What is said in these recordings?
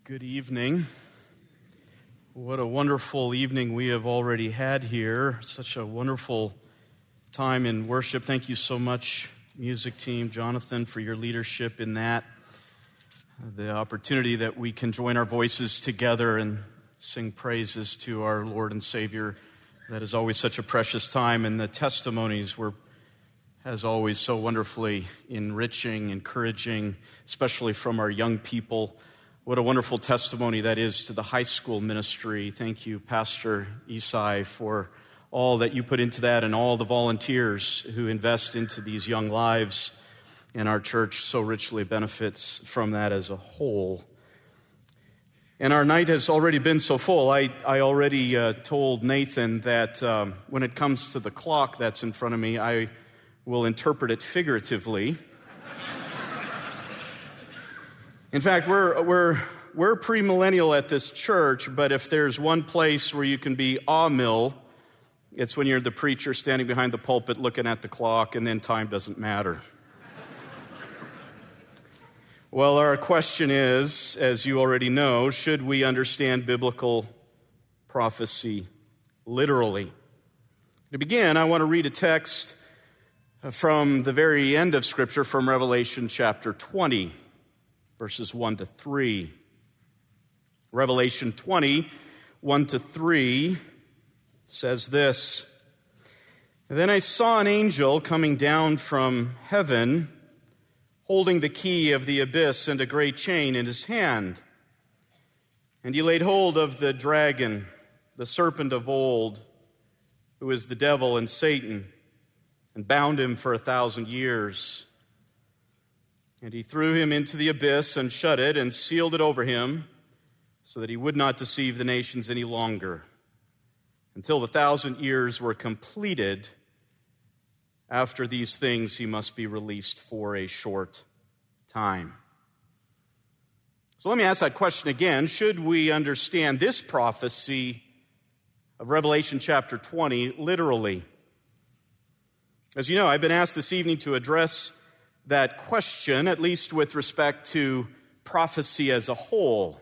Good evening. What a wonderful evening we have already had here. Such a wonderful time in worship. Thank you so much, music team, Jonathan, for your leadership in that. The opportunity that we can join our voices together and sing praises to our Lord and Savior. That is always such a precious time, and the testimonies were, as always, so wonderfully enriching, encouraging, especially from our young people. What a wonderful testimony that is to the high school ministry. Thank you, Pastor Isai, for all that you put into that and all the volunteers who invest into these young lives. And our church so richly benefits from that as a whole. And our night has already been so full. I already told Nathan that when it comes to the clock that's in front of me, I will interpret it figuratively. In fact, we're premillennial at this church, but if there's one place where you can be awe-mill, it's when you're the preacher standing behind the pulpit looking at the clock, and then time doesn't matter. Well, our question is, as you already know, should we understand biblical prophecy literally? To begin, I want to read a text from the very end of Scripture, from Revelation chapter 20. Verses 1 to 3. Revelation 20, 1 to 3 says this: Then I saw an angel coming down from heaven, holding the key of the abyss and a great chain in his hand. And he laid hold of the dragon, the serpent of old, who is the devil and Satan, and bound him for 1,000 years. And he threw him into the abyss and shut it and sealed it over him so that he would not deceive the nations any longer until the 1,000 years were completed. After these things, he must be released for a short time. So let me ask that question again. Should we understand this prophecy of Revelation chapter 20 literally? As you know, I've been asked this evening to address that question, at least with respect to prophecy as a whole.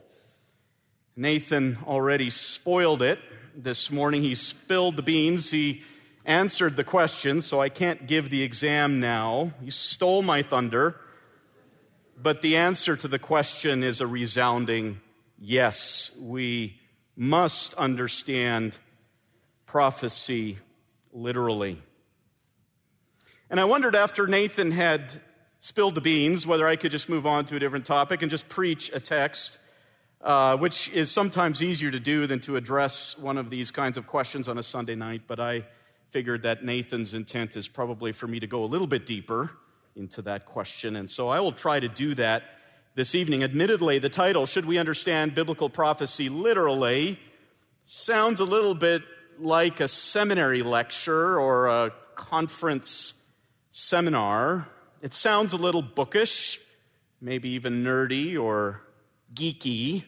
Nathan already spoiled it this morning. He spilled the beans. He answered the question, so I can't give the exam now. He stole my thunder. But the answer to the question is a resounding yes. We must understand prophecy literally. And I wondered, after Nathan had spilled the beans, whether I could just move on to a different topic and just preach a text, which is sometimes easier to do than to address one of these kinds of questions on a Sunday night. But I figured that Nathan's intent is probably for me to go a little bit deeper into that question. And so I will try to do that this evening. Admittedly, the title, Should We Understand Biblical Prophecy Literally, sounds a little bit like a seminary lecture or a conference seminar. It sounds a little bookish, maybe even nerdy or geeky.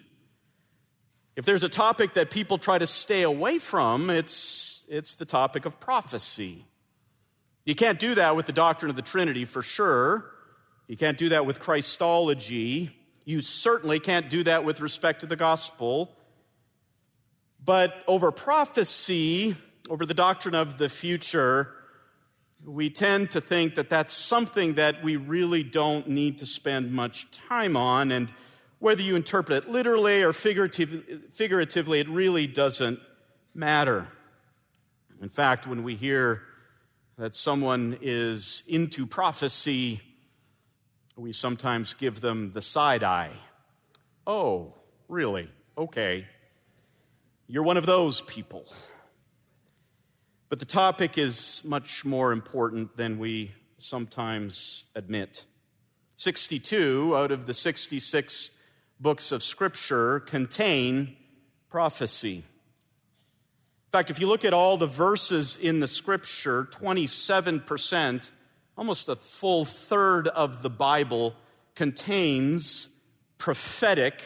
If there's a topic that people try to stay away from, it's the topic of prophecy. You can't do that with the doctrine of the Trinity for sure. You can't do that with Christology. You certainly can't do that with respect to the gospel. But over prophecy, over the doctrine of the future, we tend to think that that's something that we really don't need to spend much time on, and whether you interpret it literally or figuratively, it really doesn't matter. In fact, when we hear that someone is into prophecy, we sometimes give them the side eye. Oh, really? Okay. You're one of those people. But the topic is much more important than we sometimes admit. 62 out of the 66 books of Scripture contain prophecy. In fact, if you look at all the verses in the Scripture, 27%, almost a full third of the Bible, contains prophetic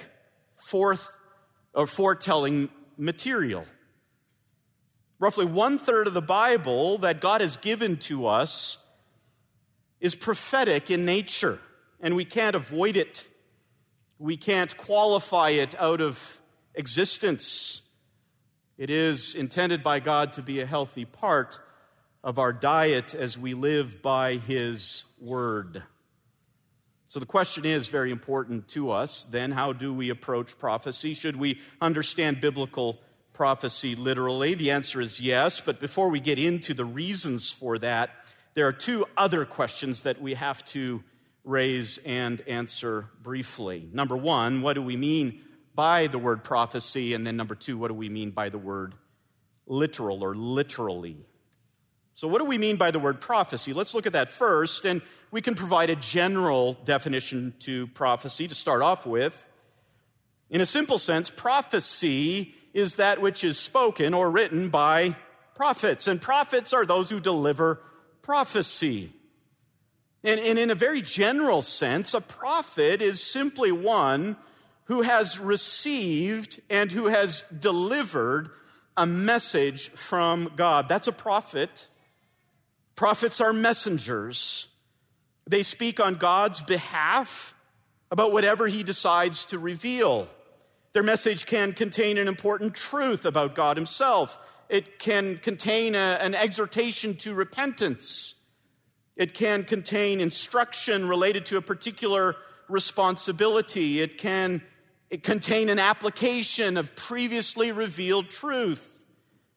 foretelling material. Roughly 1/3 of the Bible that God has given to us is prophetic in nature, and we can't avoid it. We can't qualify it out of existence. It is intended by God to be a healthy part of our diet as we live by His Word. So the question is very important to us. Then, how do we approach prophecy? Should we understand biblical prophecy literally? The answer is yes, but before we get into the reasons for that, there are two other questions that we have to raise and answer briefly. Number one, what do we mean by the word prophecy? And then number two, what do we mean by the word literal or literally? So what do we mean by the word prophecy? Let's look at that first, and we can provide a general definition to prophecy to start off with. In a simple sense, prophecy is that which is spoken or written by prophets, and prophets are those who deliver prophecy. And in a very general sense, a prophet is simply one who has received and who has delivered a message from God. That's a prophet. Prophets are messengers. They speak on God's behalf about whatever He decides to reveal. Their message can contain an important truth about God Himself. It can contain an exhortation to repentance. It can contain instruction related to a particular responsibility. It can contain an application of previously revealed truth.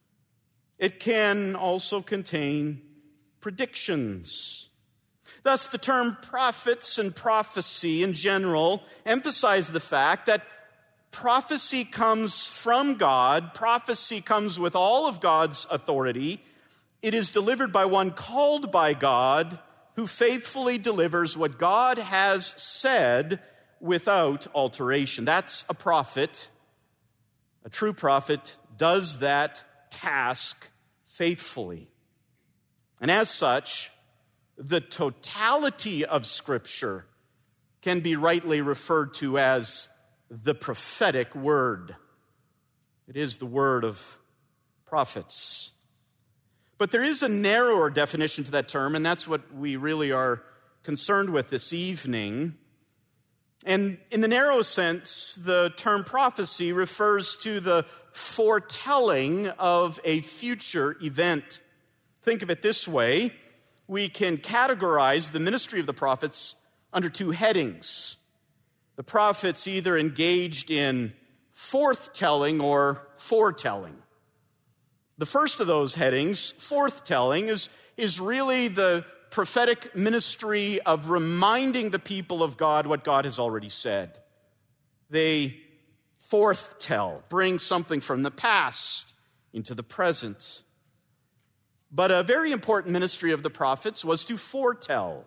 It can also contain predictions. Thus, the term prophets and prophecy in general emphasize the fact that prophecy comes from God. Prophecy comes with all of God's authority. It is delivered by one called by God who faithfully delivers what God has said without alteration. That's a prophet. A true prophet does that task faithfully. And as such, the totality of Scripture can be rightly referred to as the prophetic word. It is the word of prophets. But there is a narrower definition to that term, and that's what we really are concerned with this evening. And in the narrow sense, the term prophecy refers to the foretelling of a future event. Think of it this way. We can categorize the ministry of the prophets under two headings. The prophets either engaged in forthtelling or foretelling. The first of those headings, forthtelling, is really the prophetic ministry of reminding the people of God what God has already said. They forthtell, bring something from the past into the present. But a very important ministry of the prophets was to foretell.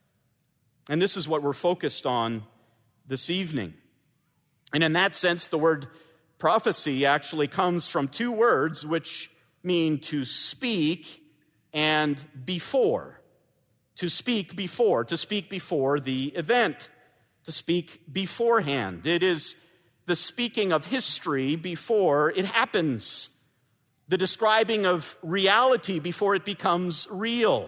And this is what we're focused on this evening. And in that sense, the word prophecy actually comes from two words which mean to speak and before. To speak before the event, to speak beforehand. It is the speaking of history before it happens, the describing of reality before it becomes real.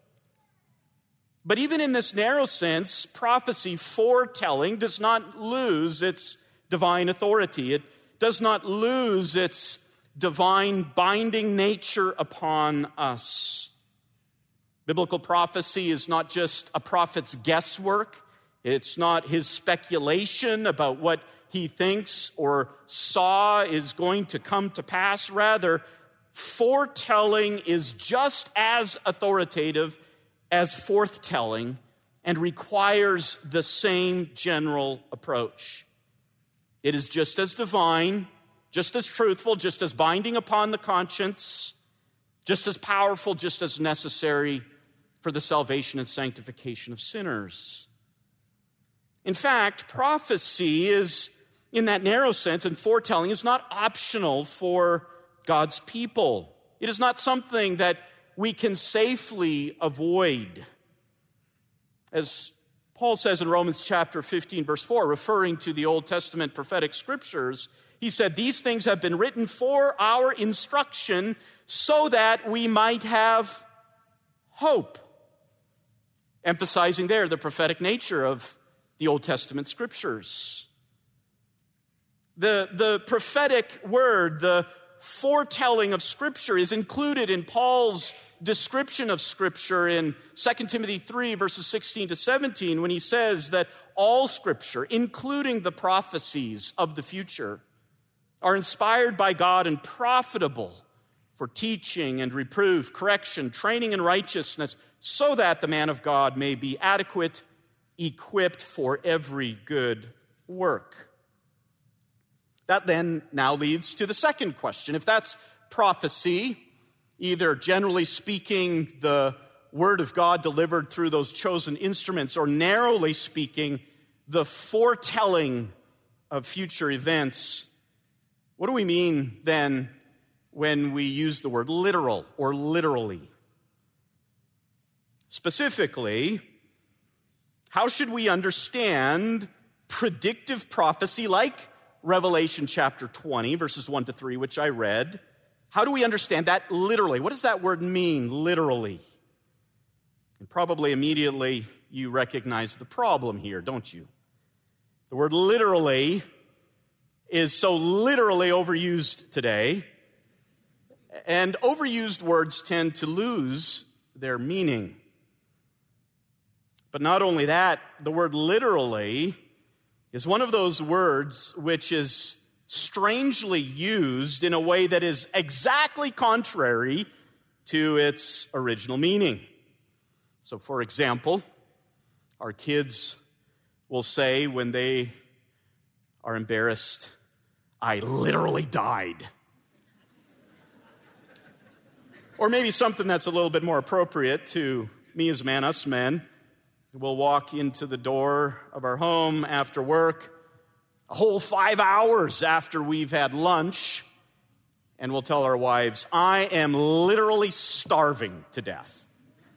But even in this narrow sense, prophecy, foretelling, does not lose its divine authority. It does not lose its divine binding nature upon us. Biblical prophecy is not just a prophet's guesswork. It's not his speculation about what he thinks or saw is going to come to pass. Rather, foretelling is just as authoritative as forthtelling and requires the same general approach. It is just as divine, just as truthful, just as binding upon the conscience, just as powerful, just as necessary for the salvation and sanctification of sinners. In fact, prophecy is, in that narrow sense, and foretelling is not optional for God's people. It is not something that we can safely avoid. As Paul says in Romans chapter 15, verse 4, referring to the Old Testament prophetic scriptures, he said, "These things have been written for our instruction so that we might have hope." Emphasizing there the prophetic nature of the Old Testament scriptures. The prophetic word, the foretelling of Scripture is included in Paul's description of Scripture in 2 Timothy 3, verses 16 to 17, when he says that all Scripture, including the prophecies of the future, are inspired by God and profitable for teaching and reproof, correction, training in righteousness, so that the man of God may be adequate, equipped for every good work. That then now leads to the second question. If that's prophecy, either generally speaking, the word of God delivered through those chosen instruments, or narrowly speaking, the foretelling of future events, what do we mean then when we use the word literal or literally? Specifically, how should we understand predictive prophecy like Revelation chapter 20, verses 1 to 3, which I read? How do we understand that literally? What does that word mean, literally? And probably immediately you recognize the problem here, don't you? The word literally is so literally overused today, and overused words tend to lose their meaning. But not only that, the word literally is one of those words which is strangely used in a way that is exactly contrary to its original meaning. So, for example, our kids will say when they are embarrassed, "I literally died." Or maybe something that's a little bit more appropriate to me as a man, us men. We'll walk into the door of our home after work, a whole 5 hours after we've had lunch, and we'll tell our wives, "I am literally starving to death."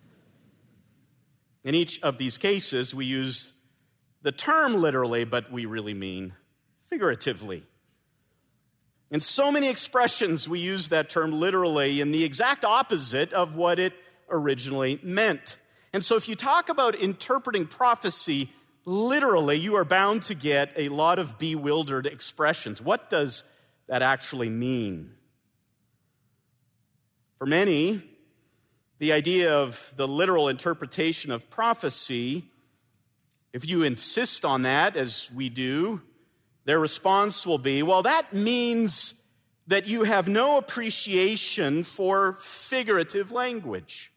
In each of these cases, we use the term literally, but we really mean figuratively. In so many expressions, we use that term literally in the exact opposite of what it originally meant. And so if you talk about interpreting prophecy literally, you are bound to get a lot of bewildered expressions. What does that actually mean? For many, the idea of the literal interpretation of prophecy, if you insist on that, as we do, their response will be, well, that means that you have no appreciation for figurative language.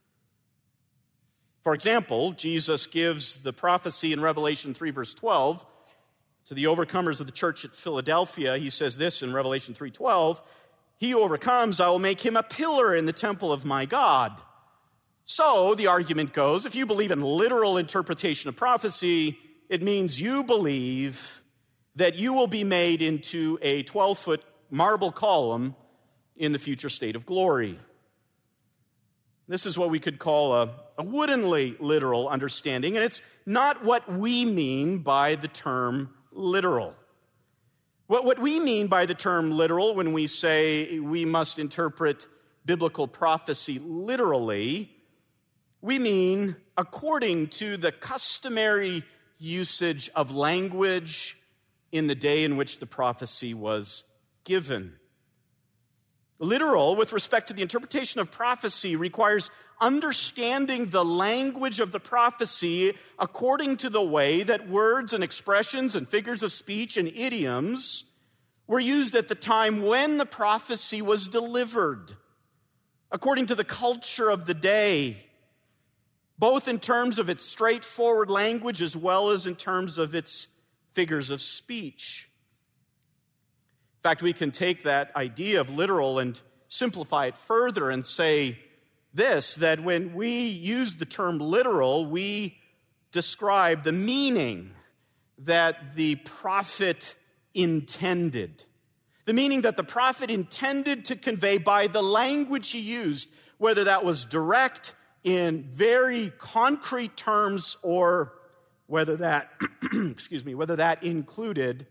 For example, Jesus gives the prophecy in Revelation 3, verse 12, to the overcomers of the church at Philadelphia. He says this in Revelation 3:12, "He who overcomes, I will make him a pillar in the temple of my God." So, the argument goes, if you believe in literal interpretation of prophecy, it means you believe that you will be made into a 12-foot marble column in the future state of glory. This is what we could call a woodenly literal understanding, and it's not what we mean by the term literal. What we mean by the term literal when we say we must interpret biblical prophecy literally, we mean according to the customary usage of language in the day in which the prophecy was given. Literal, with respect to the interpretation of prophecy, requires understanding the language of the prophecy according to the way that words and expressions and figures of speech and idioms were used at the time when the prophecy was delivered, according to the culture of the day, both in terms of its straightforward language as well as in terms of its figures of speech. In fact, we can take that idea of literal and simplify it further and say this, that when we use the term literal, we describe the meaning that the prophet intended. The meaning that the prophet intended to convey by the language he used, whether that was direct in very concrete terms or whether that, whether that included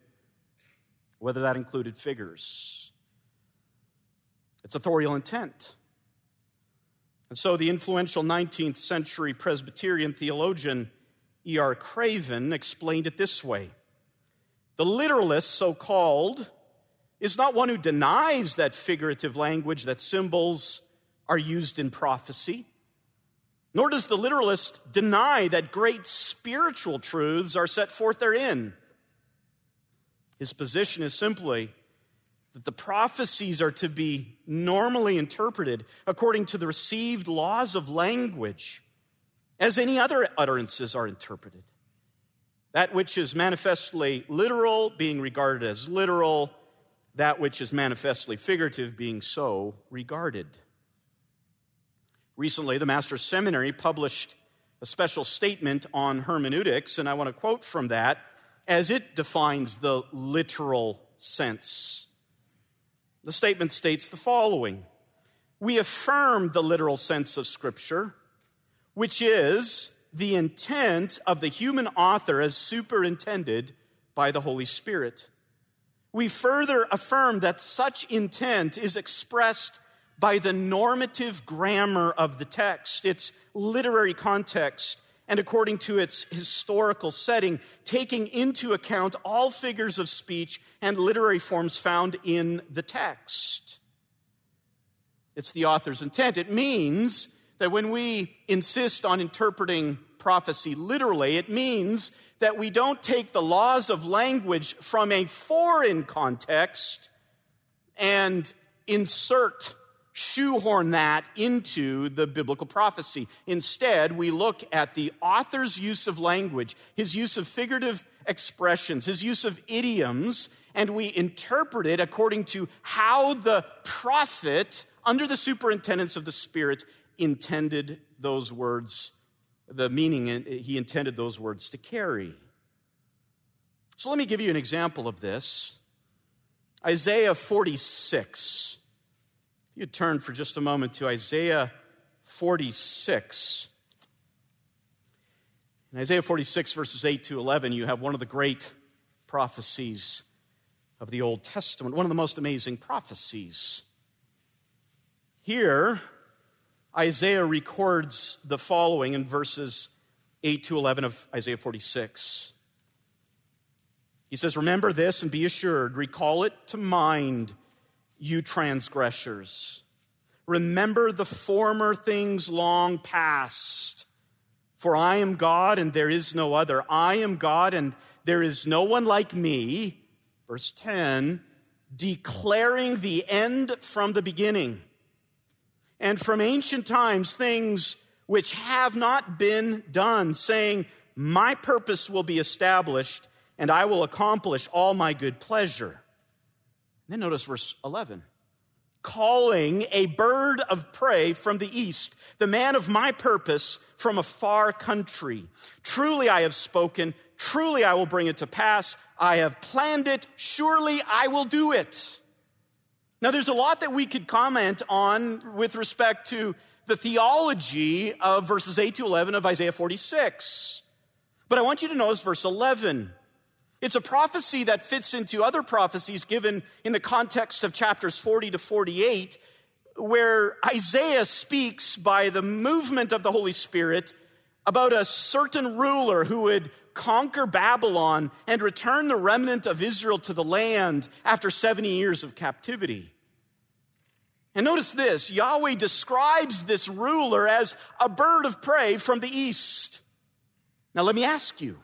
figures. It's authorial intent. And so the influential 19th century Presbyterian theologian E.R. Craven explained it this way. The literalist, so-called, is not one who denies that figurative language, that symbols are used in prophecy. Nor does the literalist deny that great spiritual truths are set forth therein. His position is simply that the prophecies are to be normally interpreted according to the received laws of language, as any other utterances are interpreted. That which is manifestly literal being regarded as literal, that which is manifestly figurative being so regarded. Recently, the Master's Seminary published a special statement on hermeneutics, and I want to quote from that as it defines the literal sense. The statement states the following: "We affirm the literal sense of Scripture, which is the intent of the human author as superintended by the Holy Spirit. We further affirm that such intent is expressed by the normative grammar of the text, its literary context, and according to its historical setting, taking into account all figures of speech and literary forms found in the text." It's the author's intent. It means that when we insist on interpreting prophecy literally, it means that we don't take the laws of language from a foreign context and shoehorn that into the biblical prophecy. Instead, we look at the author's use of language, his use of figurative expressions, his use of idioms, and we interpret it according to how the prophet, under the superintendence of the Spirit, intended those words, the meaning he intended those words to carry. So let me give you an example of this. Isaiah 46. You turn for just a moment to Isaiah 46. In Isaiah 46, verses 8 to 11, you have one of the great prophecies of the Old Testament, one of the most amazing prophecies. Here, Isaiah records the following in verses 8 to 11 of Isaiah 46. He says, "Remember this and be assured, recall it to mind, you transgressors. Remember the former things long past. For I am God and there is no other. I am God and there is no one like me." Verse 10, "declaring the end from the beginning, and from ancient times things which have not been done, saying, my purpose will be established, and I will accomplish all my good pleasure." Then notice verse 11. "Calling a bird of prey from the east, the man of my purpose from a far country. Truly I have spoken, truly I will bring it to pass. I have planned it, surely I will do it." Now there's a lot that we could comment on with respect to the theology of verses 8 to 11 of Isaiah 46. But I want you to notice verse 11. It's a prophecy that fits into other prophecies given in the context of chapters 40 to 48, where Isaiah speaks by the movement of the Holy Spirit about a certain ruler who would conquer Babylon and return the remnant of Israel to the land after 70 years of captivity. And notice this, Yahweh describes this ruler as a bird of prey from the east. Now let me ask you,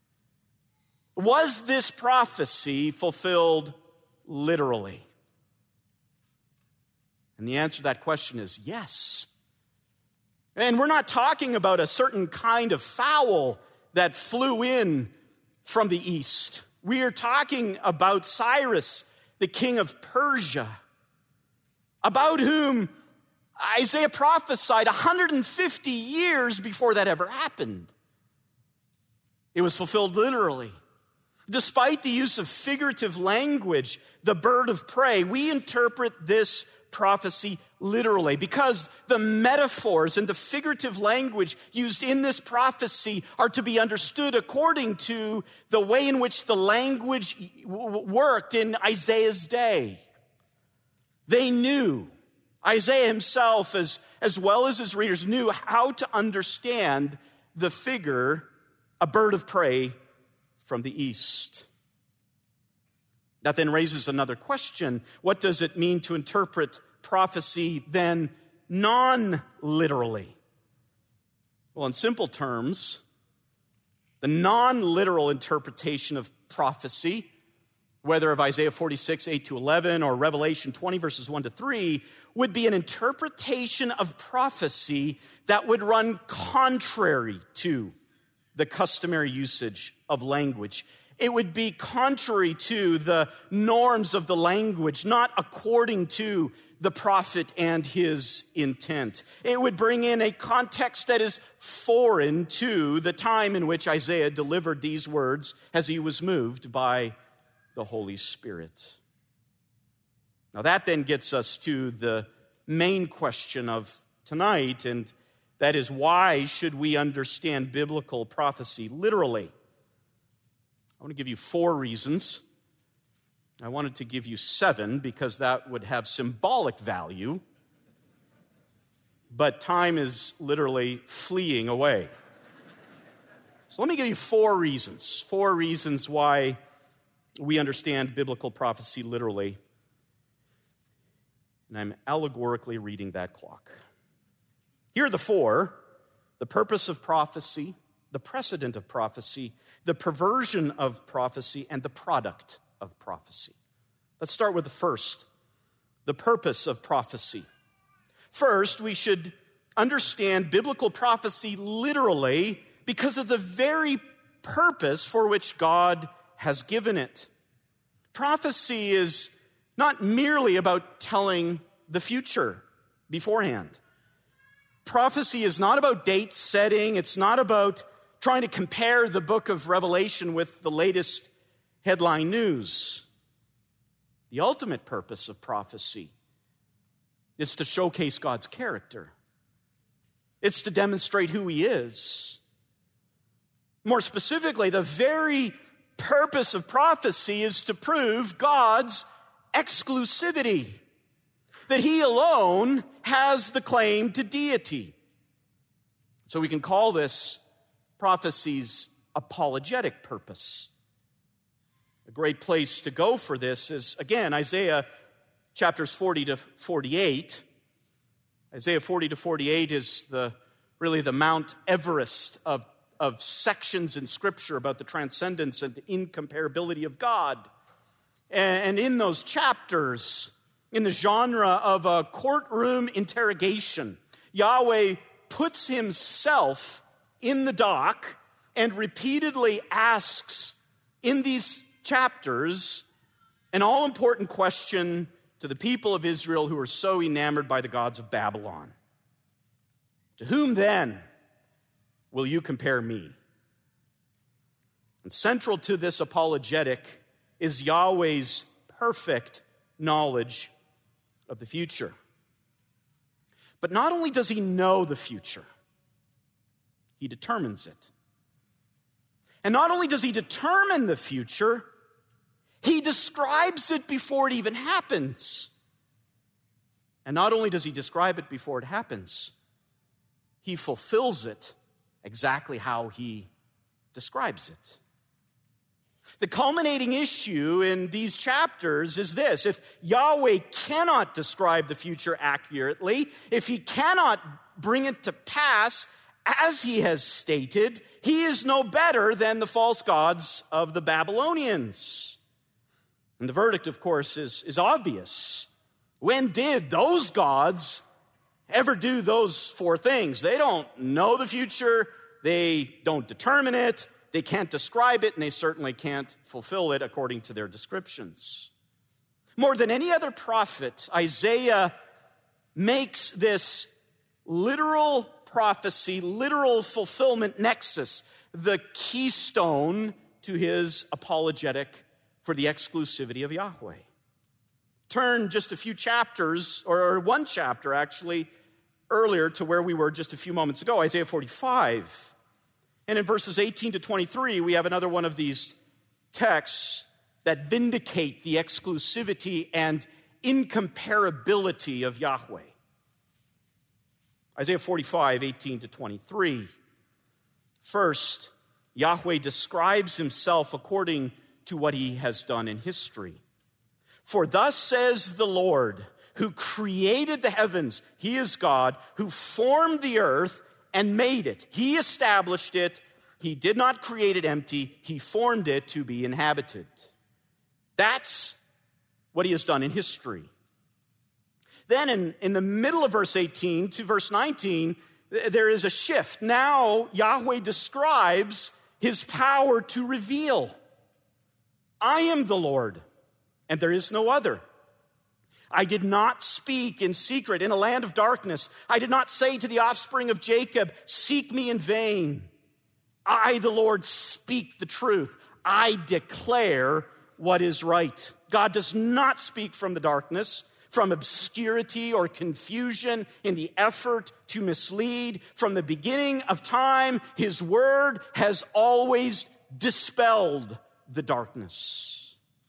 was this prophecy fulfilled literally? And the answer to that question is yes. And we're not talking about a certain kind of fowl that flew in from the east. We are talking about Cyrus, the king of Persia, about whom Isaiah prophesied 150 years before that ever happened. It was fulfilled literally. Despite the use of figurative language, the bird of prey, we interpret this prophecy literally because the metaphors and the figurative language used in this prophecy are to be understood according to the way in which the language worked in Isaiah's day. They knew, Isaiah himself as well as his readers knew how to understand the figure, a bird of prey from the east. That then raises another question. What does it mean to interpret prophecy then non-literally? Well, in simple terms, the non-literal interpretation of prophecy, whether of Isaiah 46, 8-11, or Revelation 20, verses 1-3, would be an interpretation of prophecy that would run contrary to the customary usage of language. It would be contrary to the norms of the language, not according to the prophet and his intent. It would bring in a context that is foreign to the time in which Isaiah delivered these words as he was moved by the Holy Spirit. Now that then gets us to the main question of tonight, and that is, why should we understand biblical prophecy literally? I want to give you 4 reasons. I wanted to give you 7 because that would have symbolic value, but time is literally fleeing away. So let me give you 4 reasons. 4 reasons why we understand biblical prophecy literally. And I'm allegorically reading that clock. Here are the 4: the purpose of prophecy, the precedent of prophecy, the perversion of prophecy, and the product of prophecy. Let's start with the first, the purpose of prophecy. First, we should understand biblical prophecy literally because of the very purpose for which God has given it. Prophecy is not merely about telling the future beforehand. Prophecy is not about date setting. It's not about trying to compare the book of Revelation with the latest headline news. The ultimate purpose of prophecy is to showcase God's character. It's to demonstrate who He is. More specifically, the very purpose of prophecy is to prove God's exclusivity, that He alone has the claim to deity. So we can call this prophecy's apologetic purpose. A great place to go for this is, again, Isaiah chapters 40-48. Isaiah 40-48 is really the Mount Everest of sections in Scripture about the transcendence and incomparability of God. And in those chapters, in the genre of a courtroom interrogation, Yahweh puts Himself in the dock and repeatedly asks in these chapters an all-important question to the people of Israel who are so enamored by the gods of Babylon. To whom then will you compare me? And central to this apologetic is Yahweh's perfect knowledge of the future. But not only does He know the future, He determines it. And not only does He determine the future, He describes it before it even happens. And not only does He describe it before it happens, He fulfills it exactly how He describes it. The culminating issue in these chapters is this: if Yahweh cannot describe the future accurately, if He cannot bring it to pass as He has stated, He is no better than the false gods of the Babylonians. And the verdict, of course, is obvious. When did those gods ever do those 4 things? They don't know the future, they don't determine it, they can't describe it, and they certainly can't fulfill it according to their descriptions. More than any other prophet, Isaiah makes this literal prophecy, literal fulfillment nexus, the keystone to his apologetic for the exclusivity of Yahweh. Turn just a few chapters, or 1 chapter actually, earlier to where we were just a few moments ago, Isaiah 45. And in verses 18-23, we have another one of these texts that vindicate the exclusivity and incomparability of Yahweh. Isaiah 45, 18-23. First, Yahweh describes Himself according to what He has done in history. For thus says the Lord, who created the heavens, he is God, who formed the earth and made it. He established it. He did not create it empty. He formed it to be inhabited. That's what he has done in history. Then in the middle of verse 18 to verse 19, there is a shift. Now Yahweh describes his power to reveal. I am the Lord, and there is no other. I did not speak in secret in a land of darkness. I did not say to the offspring of Jacob, seek me in vain. I, the Lord, speak the truth. I declare what is right. God does not speak from the darkness, from obscurity or confusion in the effort to mislead. From the beginning of time, his word has always dispelled the darkness.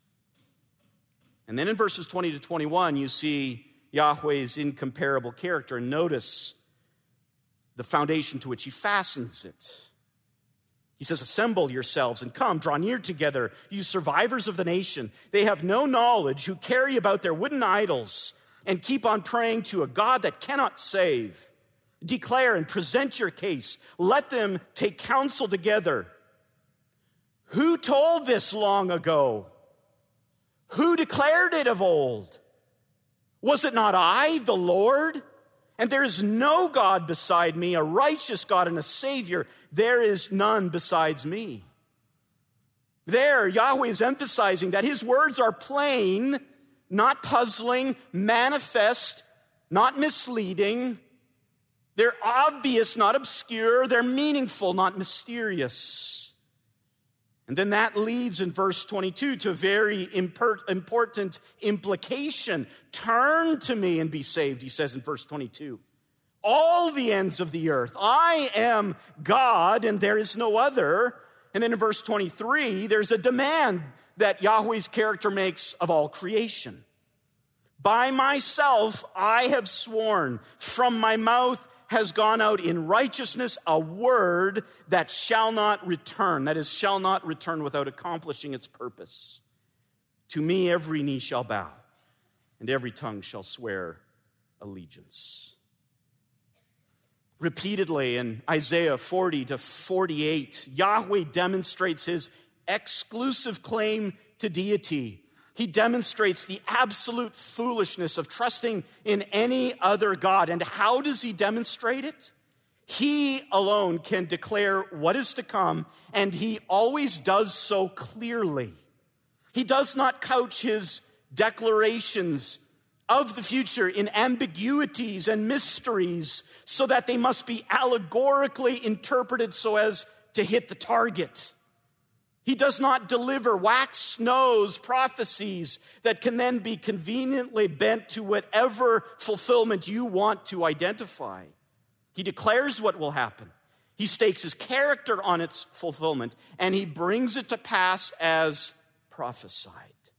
And then in verses 20 to 21, you see Yahweh's incomparable character. And notice the foundation to which he fastens it. He says, assemble yourselves and come, draw near together, you survivors of the nation. They have no knowledge, who carry about their wooden idols and keep on praying to a God that cannot save. Declare and present your case. Let them take counsel together. Who told this long ago? Who declared it of old? Was it not I, the Lord? And there is no God beside me, a righteous God and a Savior. There is none besides me. There, Yahweh is emphasizing that his words are plain, not puzzling, manifest, not misleading. They're obvious, not obscure. They're meaningful, not mysterious. And then that leads in verse 22 to a very important implication. Turn to me and be saved, he says in verse 22. All the ends of the earth. I am God and there is no other. And then in verse 23, there's a demand that Yahweh's character makes of all creation. By myself I have sworn, from my mouth has gone out in righteousness a word that shall not return. That is, shall not return without accomplishing its purpose. To me every knee shall bow, and every tongue shall swear allegiance. Repeatedly in Isaiah 40 to 48, Yahweh demonstrates his exclusive claim to deity. He demonstrates the absolute foolishness of trusting in any other God. And how does he demonstrate it? He alone can declare what is to come, and he always does so clearly. He does not couch his declarations of the future in ambiguities and mysteries so that they must be allegorically interpreted so as to hit the target. He does not deliver wax nose prophecies that can then be conveniently bent to whatever fulfillment you want to identify. He declares what will happen. He stakes his character on its fulfillment, and he brings it to pass as prophesied.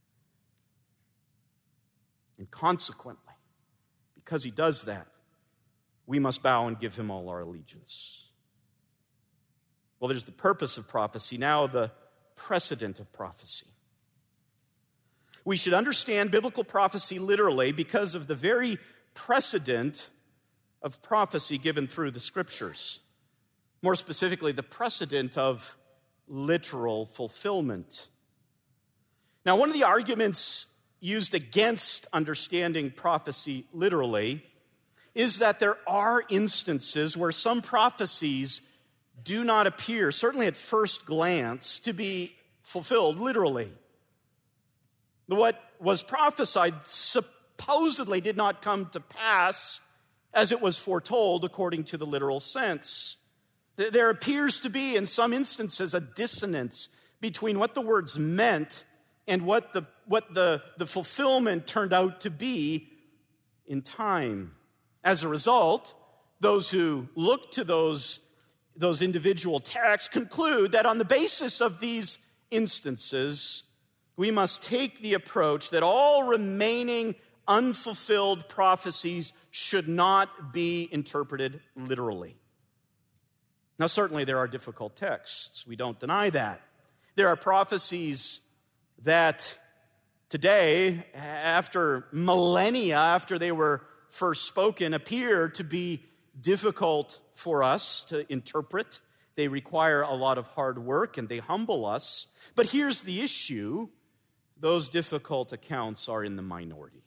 And consequently, because he does that, we must bow and give him all our allegiance. Well, there's the purpose of prophecy. Now the precedent of prophecy. We should understand biblical prophecy literally because of the very precedent of prophecy given through the scriptures. More specifically, the precedent of literal fulfillment. Now, one of the arguments used against understanding prophecy literally is that there are instances where some prophecies do not appear, certainly at first glance, to be fulfilled literally. What was prophesied supposedly did not come to pass as it was foretold according to the literal sense. There appears to be, in some instances, a dissonance between what the words meant and what the fulfillment turned out to be in time. As a result, those who look to those individual texts conclude that on the basis of these instances, we must take the approach that all remaining unfulfilled prophecies should not be interpreted literally. Now, certainly there are difficult texts. We don't deny that. There are prophecies that today, after millennia after they were first spoken, appear to be difficult for us to interpret. They require a lot of hard work and they humble us. But here's the issue: those difficult accounts are in the minority.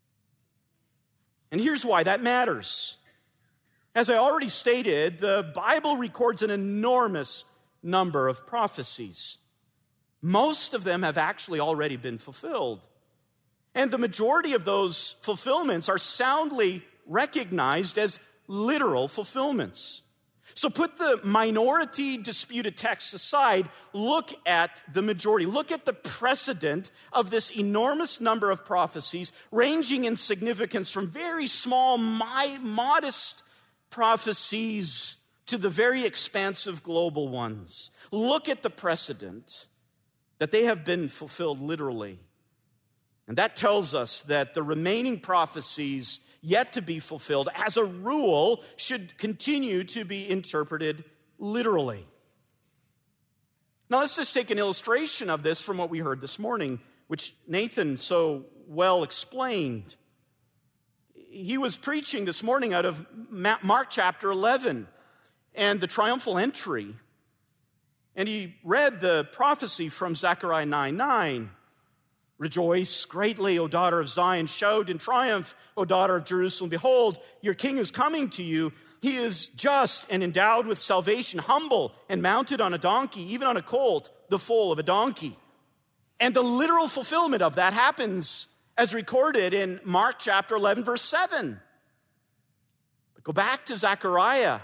And here's why that matters. As I already stated, the Bible records an enormous number of prophecies. Most of them have actually already been fulfilled. And the majority of those fulfillments are soundly recognized as literal fulfillments. So put the minority disputed texts aside, look at the majority. Look at the precedent of this enormous number of prophecies, ranging in significance from very small, modest prophecies to the very expansive global ones. Look at the precedent that they have been fulfilled literally. And that tells us that the remaining prophecies yet to be fulfilled, as a rule, should continue to be interpreted literally. Now let's just take an illustration of this from what we heard this morning, which Nathan so well explained. He was preaching this morning out of Mark chapter 11 and the triumphal entry. And he read the prophecy from Zechariah 9:9. Rejoice greatly, O daughter of Zion. Shout in triumph, O daughter of Jerusalem. Behold, your king is coming to you. He is just and endowed with salvation, humble and mounted on a donkey, even on a colt, the foal of a donkey. And the literal fulfillment of that happens as recorded in Mark chapter 11, verse 7. But go back to Zechariah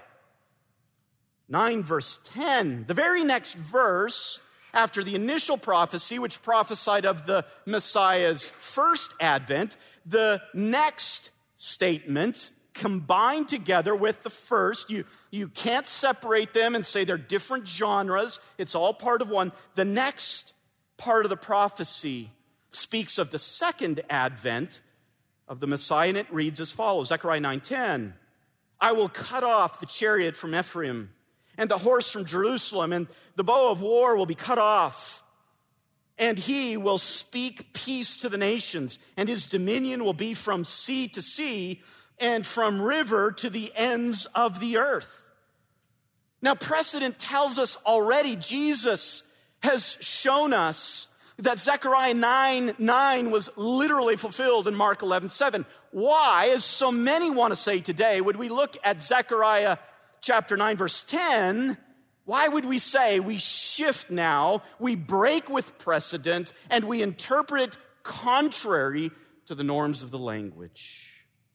9, verse 10. The very next verse after the initial prophecy, which prophesied of the Messiah's first advent, the next statement combined together with the first. You can't separate them and say they're different genres. It's all part of one. The next part of the prophecy speaks of the second advent of the Messiah, and it reads as follows, Zechariah 9:10. I will cut off the chariot from Ephraim and the horse from Jerusalem, and the bow of war will be cut off. And he will speak peace to the nations, and his dominion will be from sea to sea and from river to the ends of the earth. Now, precedent tells us already, Jesus has shown us that Zechariah 9:9 was literally fulfilled in Mark 11:7. Why, as so many want to say today, would we look at Zechariah chapter 9, verse 10, why would we say we shift now, we break with precedent, and we interpret contrary to the norms of the language?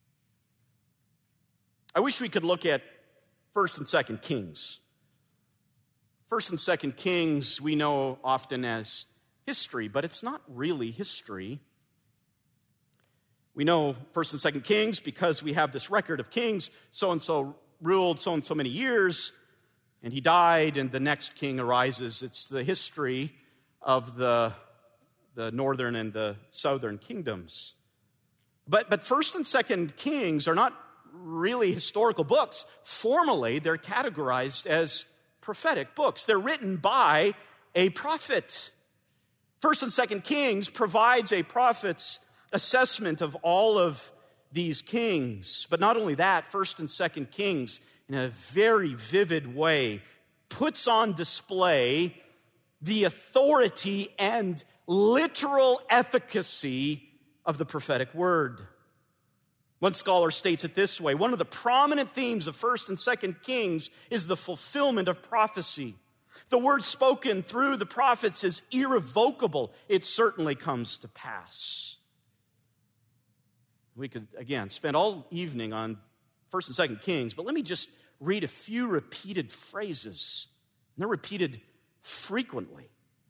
I wish we could look at 1st and 2nd Kings. 1st and 2nd Kings we know often as history, but it's not really history. We know 1st and 2nd Kings because we have this record of kings, so-and-so ruled so many years, and he died, and the next king arises. It's the history of the northern and the southern kingdoms. But 1st and 2nd Kings are not really historical books. Formally, they're categorized as prophetic books. They're written by a prophet. 1st and 2nd Kings provides a prophet's assessment of all of these kings. But not only that, 1st and 2nd Kings, in a very vivid way, puts on display the authority and literal efficacy of the prophetic word. One scholar states it this way: one of the prominent themes of 1st and 2nd Kings is the fulfillment of prophecy. The word spoken through the prophets is irrevocable. It certainly comes to pass. We could, again, spend all evening on 1st and 2nd Kings, but let me just read a few repeated phrases. And they're repeated frequently.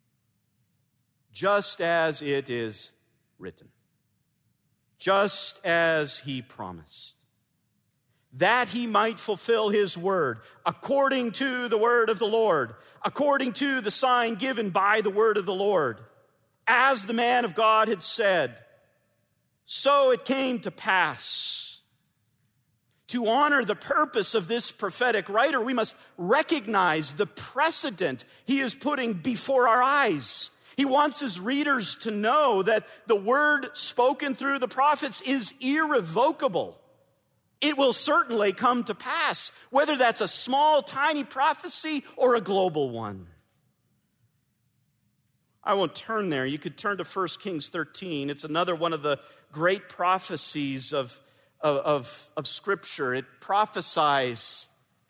Just as it is written. Just as he promised. That he might fulfill his word, according to the word of the Lord, according to the sign given by the word of the Lord. As the man of God had said, so it came to pass. To honor the purpose of this prophetic writer, we must recognize the precedent he is putting before our eyes. He wants his readers to know that the word spoken through the prophets is irrevocable. It will certainly come to pass, whether that's a small, tiny prophecy or a global one. I won't turn there. You could turn to 1 Kings 13. It's another one of the great prophecies of Scripture. It prophesies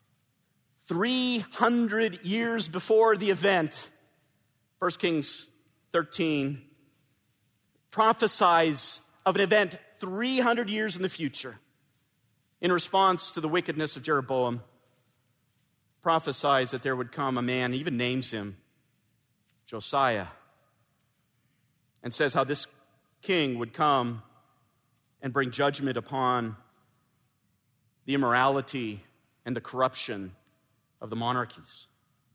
300 years before the event. 1 Kings 13 prophesies of an event 300 years in the future. In response to the wickedness of Jeroboam, prophesies that there would come a man, even names him Josiah, and says how this king would come and bring judgment upon the immorality and the corruption of the monarchies.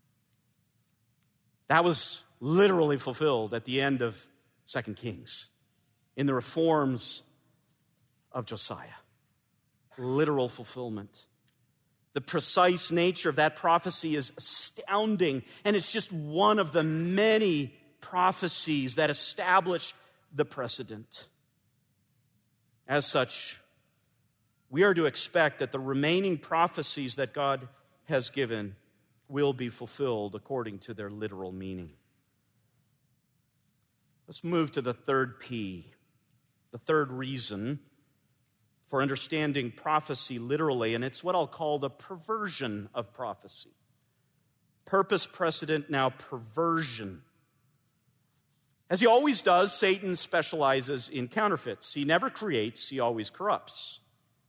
That was literally fulfilled at the end of 2 Kings in the reforms of Josiah. Literal fulfillment. The precise nature of that prophecy is astounding, and it's just one of the many prophecies that establish the precedent. As such, we are to expect that the remaining prophecies that God has given will be fulfilled according to their literal meaning. Let's move to the third P, the third reason for understanding prophecy literally, and it's what I'll call the perversion of prophecy. Purpose, precedent, now perversion. As he always does, Satan specializes in counterfeits. He never creates, he always corrupts.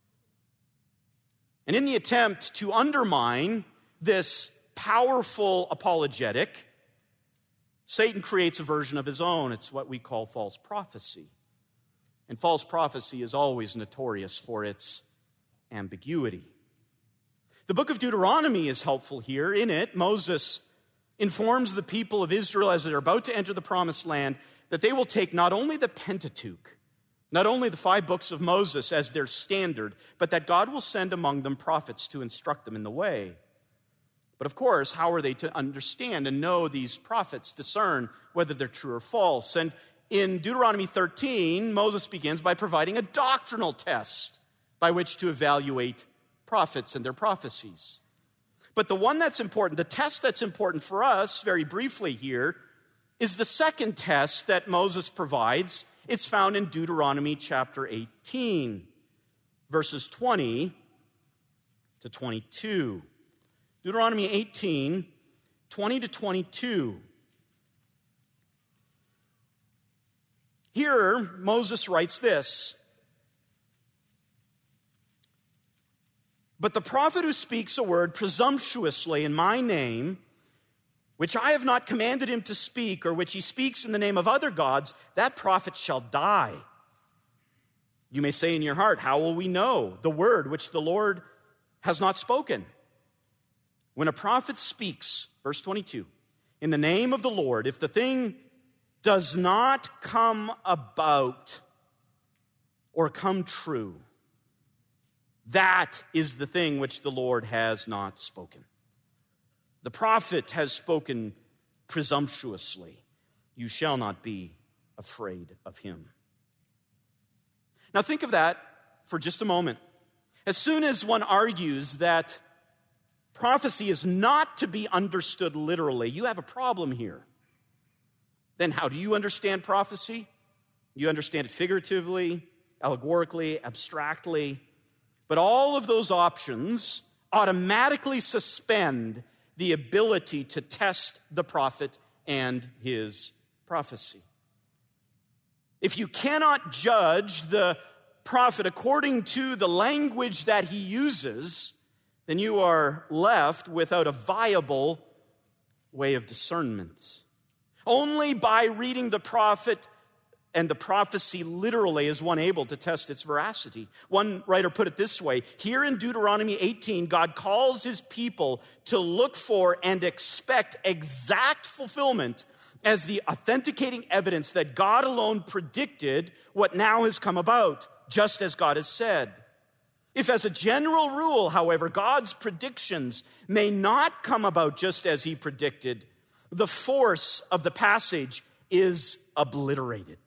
And in the attempt to undermine this powerful apologetic, Satan creates a version of his own. It's what we call false prophecy. And false prophecy is always notorious for its ambiguity. The book of Deuteronomy is helpful here. In it, Moses informs the people of Israel as they're about to enter the promised land that they will take not only the Pentateuch, not only the 5 books of Moses as their standard, but that God will send among them prophets to instruct them in the way. But of course, how are they to understand and know these prophets, discern whether they're true or false? And in Deuteronomy 13, Moses begins by providing a doctrinal test by which to evaluate prophets and their prophecies. But the one that's important, the test that's important for us, very briefly here, is the second test that Moses provides. It's found in Deuteronomy chapter 18, verses 20 to 22. Deuteronomy 18, 20 to 22. Here, Moses writes this: "But the prophet who speaks a word presumptuously in my name, which I have not commanded him to speak, or which he speaks in the name of other gods, that prophet shall die. You may say in your heart, how will we know the word which the Lord has not spoken? When a prophet speaks," verse 22, "in the name of the Lord, if the thing does not come about or come true, that is the thing which the Lord has not spoken. The prophet has spoken presumptuously. You shall not be afraid of him." Now think of that for just a moment. As soon as one argues that prophecy is not to be understood literally, you have a problem here. Then how do you understand prophecy? You understand it figuratively, allegorically, abstractly. But all of those options automatically suspend the ability to test the prophet and his prophecy. If you cannot judge the prophet according to the language that he uses, then you are left without a viable way of discernment. Only by reading the prophet and the prophecy literally is one able to test its veracity. One writer put it this way: here in Deuteronomy 18, God calls his people to look for and expect exact fulfillment as the authenticating evidence that God alone predicted what now has come about, just as God has said. If as a general rule, however, God's predictions may not come about just as he predicted, the force of the passage is obliterated.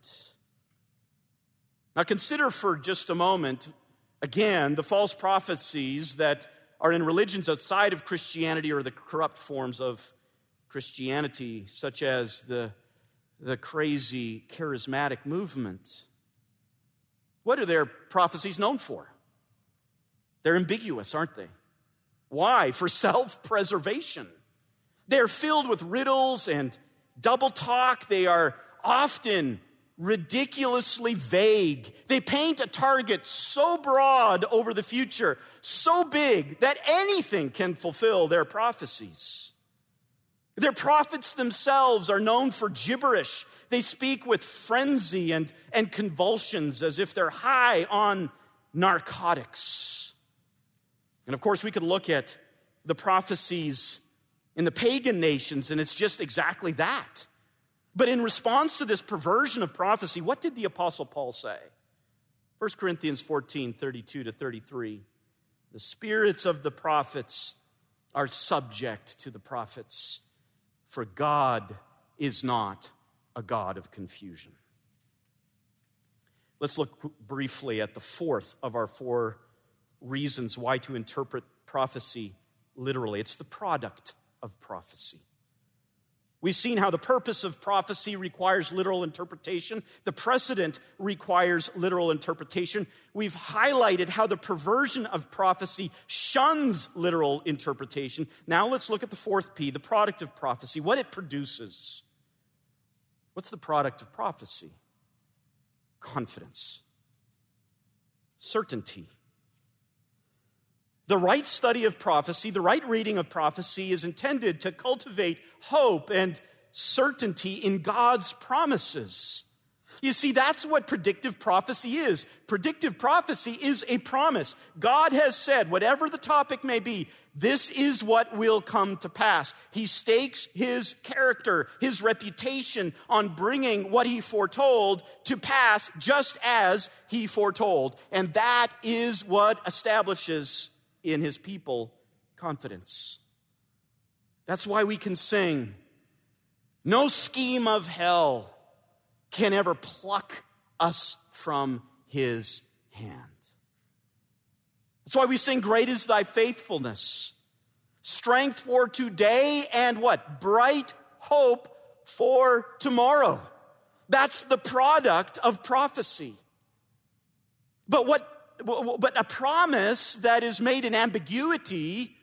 Now consider for just a moment, again, the false prophecies that are in religions outside of Christianity or the corrupt forms of Christianity, such as the crazy charismatic movement. What are their prophecies known for? They're ambiguous, aren't they? Why? For self-preservation. They're filled with riddles and double talk. They are often ridiculously vague. They paint a target so broad over the future, so big, that anything can fulfill their prophecies. Their prophets themselves are known for gibberish. They speak with frenzy and convulsions as if they're high on narcotics. And of course, we could look at the prophecies in the pagan nations, and it's just exactly that. But in response to this perversion of prophecy, what did the Apostle Paul say? 1 Corinthians 14, 32 to 33. The spirits of the prophets are subject to the prophets, for God is not a God of confusion. Let's look briefly at the fourth of our four reasons why to interpret prophecy literally. It's the product of prophecy. We've seen how the purpose of prophecy requires literal interpretation. The precedent requires literal interpretation. We've highlighted how the perversion of prophecy shuns literal interpretation. Now let's look at the fourth P, the product of prophecy, what it produces. What's the product of prophecy? Confidence. Certainty. The right study of prophecy, the right reading of prophecy is intended to cultivate hope and certainty in God's promises. You see, that's what predictive prophecy is. Predictive prophecy is a promise. God has said, whatever the topic may be, this is what will come to pass. He stakes his character, his reputation on bringing what he foretold to pass just as he foretold. And that is what establishes in his people confidence. That's why we can sing, no scheme of hell can ever pluck us from his hand. That's why we sing, great is thy faithfulness, strength for today, and what? Bright hope for tomorrow. That's the product of prophecy. But a promise that is made in ambiguity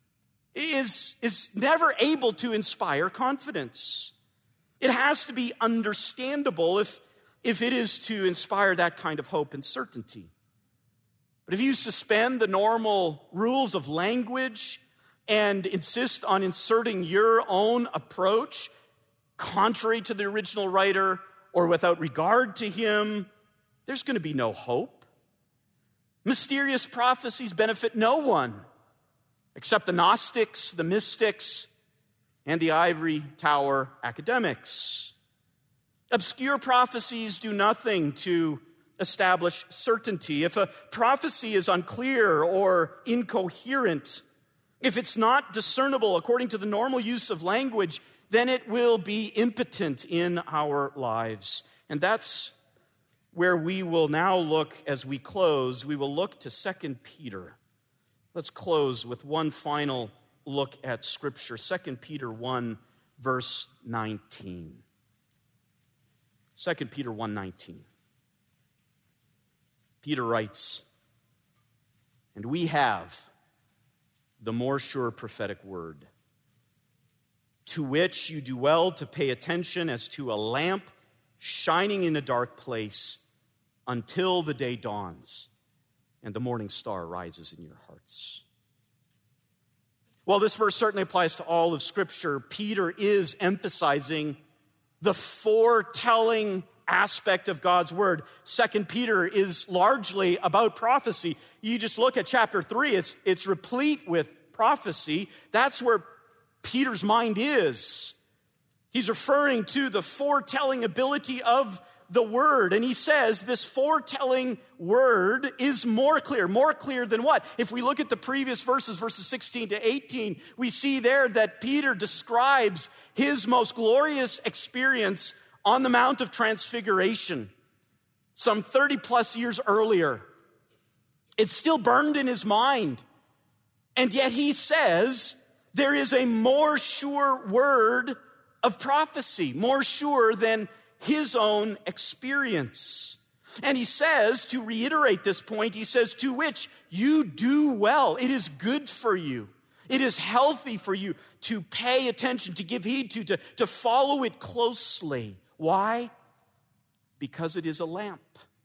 is never able to inspire confidence. It has to be understandable if it is to inspire that kind of hope and certainty. But if you suspend the normal rules of language and insist on inserting your own approach, contrary to the original writer or without regard to him, there's going to be no hope. Mysterious prophecies benefit no one except the Gnostics, the mystics, and the ivory tower academics. Obscure prophecies do nothing to establish certainty. If a prophecy is unclear or incoherent, if it's not discernible according to the normal use of language, then it will be impotent in our lives. And that's where we will now look as we close. We will look to 2 Peter. Let's close with one final look at Scripture. 2 Peter 1, verse 19. 2 Peter 1:19. Peter writes, and we have the more sure prophetic word, to which you do well to pay attention as to a lamp shining in a dark place until the day dawns and the morning star rises in your hearts. Well, this verse certainly applies to all of Scripture. Peter is emphasizing the foretelling aspect of God's word. 2 Peter is largely about prophecy. You just look at chapter 3, it's replete with prophecy. That's where Peter's mind is. He's referring to the foretelling ability of the word. And he says this foretelling word is more clear. More clear than what? If we look at the previous verses 16 to 18, we see there that Peter describes his most glorious experience on the Mount of Transfiguration, some 30 plus years earlier. It's still burned in his mind. And yet he says there is a more sure word of prophecy, more sure than his own experience. And he says, to reiterate this point, he says, to which you do well. It is good for you. It is healthy for you to pay attention, to give heed to follow it closely. Why? Because it is a lamp.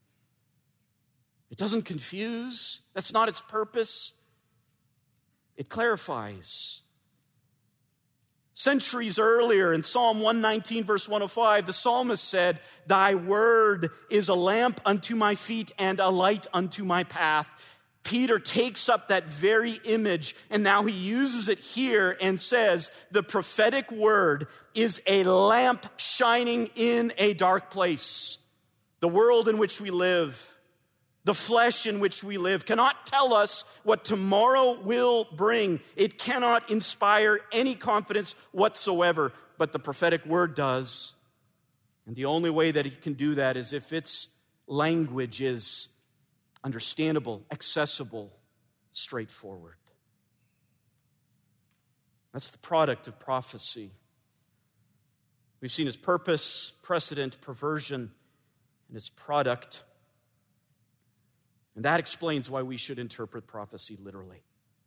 It doesn't confuse. That's not its purpose. It clarifies. Centuries earlier, in Psalm 119, verse 105, the psalmist said, "Thy word is a lamp unto my feet and a light unto my path." Peter takes up that very image, and now he uses it here and says, the prophetic word is a lamp shining in a dark place. The world in which we live, the flesh in which we live, cannot tell us what tomorrow will bring. It cannot inspire any confidence whatsoever, but the prophetic word does. And the only way that it can do that is if its language is understandable, accessible, straightforward. That's the product of prophecy. We've seen its purpose, precedent, perversion, and its product. And that explains why we should interpret prophecy literally.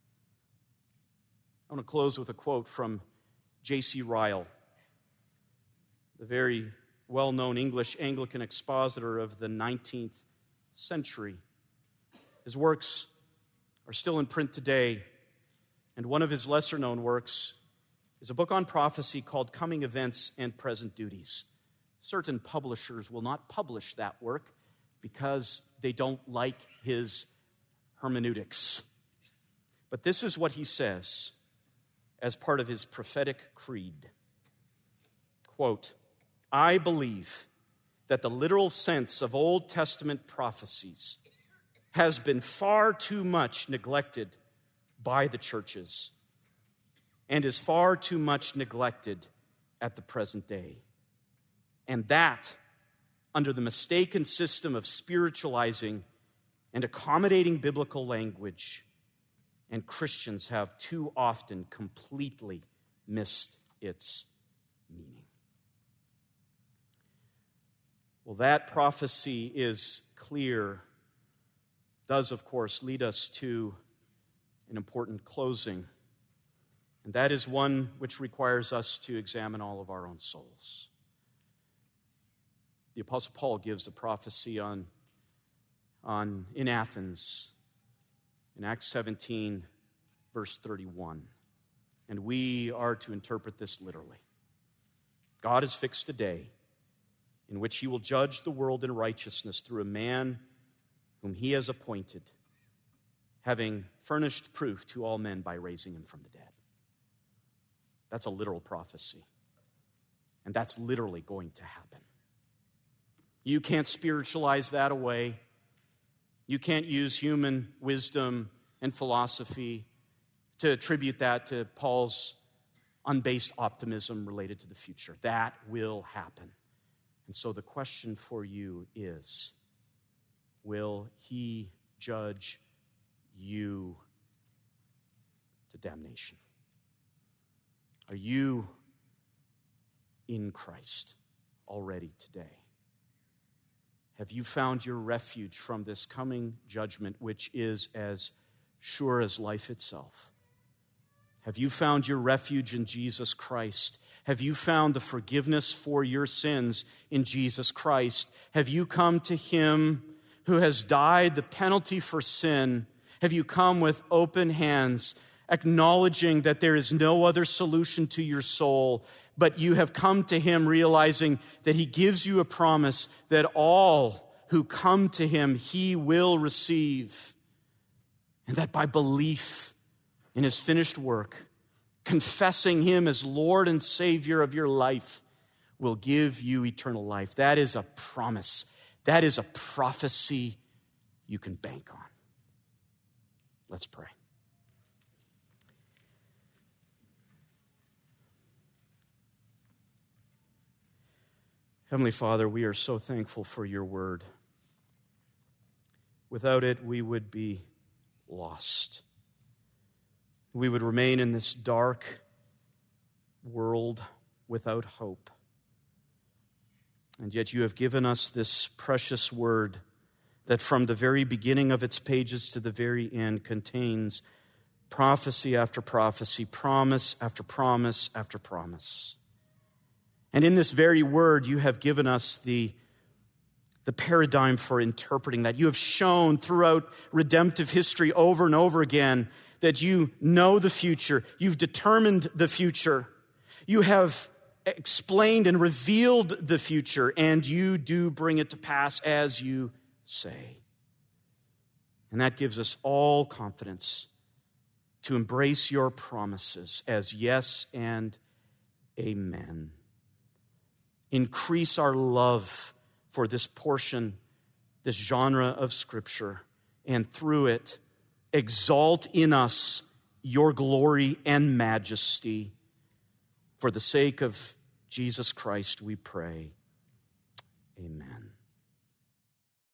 I want to close with a quote from J.C. Ryle, the very well-known English Anglican expositor of the 19th century. His works are still in print today, and one of his lesser-known works is a book on prophecy called Coming Events and Present Duties. Certain publishers will not publish that work because they don't like his hermeneutics. But this is what he says as part of his prophetic creed. Quote, "I believe that the literal sense of Old Testament prophecies has been far too much neglected by the churches and is far too much neglected at the present day. And that, under the mistaken system of spiritualizing and accommodating biblical language, and Christians have too often completely missed its meaning." Well, that prophecy is clear, does, of course, lead us to an important closing. And that is one which requires us to examine all of our own souls. The Apostle Paul gives a prophecy in Athens in Acts 17, verse 31. And we are to interpret this literally. God has fixed a day in which he will judge the world in righteousness through a man whom he has appointed, having furnished proof to all men by raising him from the dead. That's a literal prophecy. And that's literally going to happen. You can't spiritualize that away. You can't use human wisdom and philosophy to attribute that to Paul's unbased optimism related to the future. That will happen. And so the question for you is, will he judge you to damnation? Are you in Christ already today? Have you found your refuge from this coming judgment, which is as sure as life itself? Have you found your refuge in Jesus Christ? Have you found the forgiveness for your sins in Jesus Christ? Have you come to him who has died the penalty for sin? Have you come with open hands, acknowledging that there is no other solution to your soul, but you have come to him realizing that he gives you a promise that all who come to him, he will receive, and that by belief in his finished work, confessing him as Lord and Savior of your life will give you eternal life. That is a promise. That is a prophecy you can bank on. Let's pray. Heavenly Father, we are so thankful for your word. Without it, we would be lost. We would remain in this dark world without hope. And yet you have given us this precious word that from the very beginning of its pages to the very end contains prophecy after prophecy, promise after promise after promise. And in this very word, you have given us the paradigm for interpreting that. You have shown throughout redemptive history over and over again that you know the future. You've determined the future. You have explained and revealed the future, and you do bring it to pass as you say. And that gives us all confidence to embrace your promises as yes and amen. Increase our love for this portion, this genre of Scripture, and through it, exalt in us your glory and majesty. For the sake of Jesus Christ, we pray. Amen.